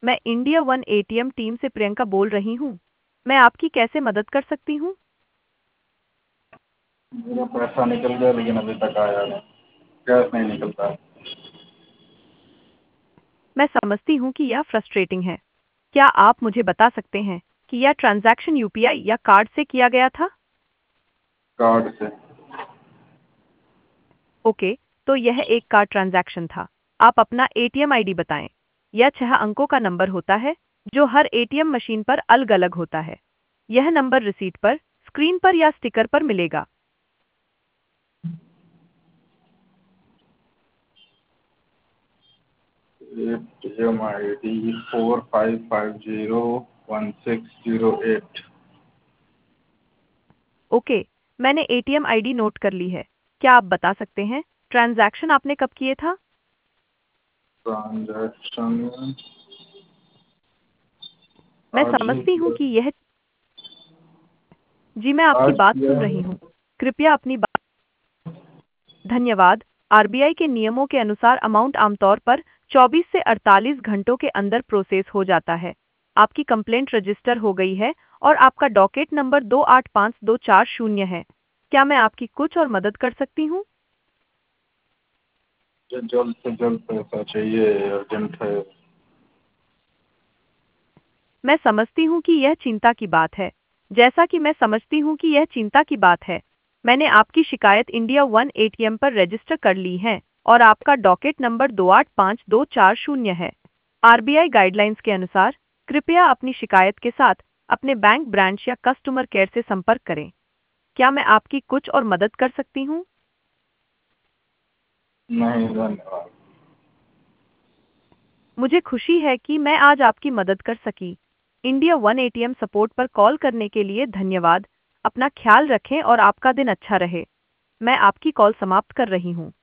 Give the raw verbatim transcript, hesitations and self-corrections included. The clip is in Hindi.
मैं इंडिया वन एटीएम टीम से प्रियंका बोल रही हूँ। मैं आपकी कैसे मदद कर सकती हूँ? मेरा पैसा निकल गया लेकिन अभी तक आया नहीं। कैश नहीं निकलता है। मैं समझती हूँ कि यह फ्रस्ट्रेटिंग है। क्या आप मुझे बता सकते हैं कि यह ट्रांजैक्शन यूपीआई या कार्ड से किया गया था? कार्ड से। ओके, तो यह एक कार्ड ट्रांजैक्शन था। आप अपना एटीएम आईडी बताएं। यह छह अंकों का नंबर होता है जो हर एटीएम मशीन पर अलग-अलग होता है। यह नंबर रिसीट पर, स्क्रीन पर या स्टिकर पर मिलेगा। ATM I D four five five zero one six zero eight. Okay, मैंने एटीएम आईडी नोट कर ली है। क्या आप बता सकते हैं ट्रांजैक्शन आपने कब किए था? ट्रांजैक्शन मैं आज ही समझती हूँ किया। कि यह जी मैं आपकी आज बात किया सुन रही है। हूँ। कृपया अपनी बात धन्यवाद। आरबीआई के नियमों के अनुसार अमाउंट आमतौर पर चौबीस से अड़तालीस घंटों के अंदर प्रोसेस हो जाता है। आपकी कंप्लेंट रजिस्टर हो गई है और आपका डॉकेट नंबर दो आठ पाँच दो चार शून्य है। क्या मैं आपकी कुछ और मदद कर सकती हूँ? मुझे जल्द से जल्द पैसा चाहिए, अर्जेंट है। मैं समझती हूँ कि यह चिंता की बात है। जैसा कि मैं समझती हूँ कि यह चिंता की बात है, मैंने आपकी शिकायत इंडिया वन एटीएम पर रजिस्टर कर ली है और आपका डॉकेट नंबर दो आठ पाँच दो चार शून्य है। आरबीआई गाइडलाइंस के अनुसार कृपया अपनी शिकायत के साथ अपने बैंक ब्रांच या कस्टमर केयर से संपर्क करें। क्या मैं आपकी कुछ और मदद कर सकती हूँ? नहीं, धन्यवाद। मुझे खुशी है कि मैं आज आपकी मदद कर सकी। इंडिया वन एटीएम सपोर्ट पर कॉल करने के लिए धन्यवाद। अपना ख्याल रखें और आपका दिन अच्छा रहे। मैं आपकी कॉल समाप्त कर रही हूँ।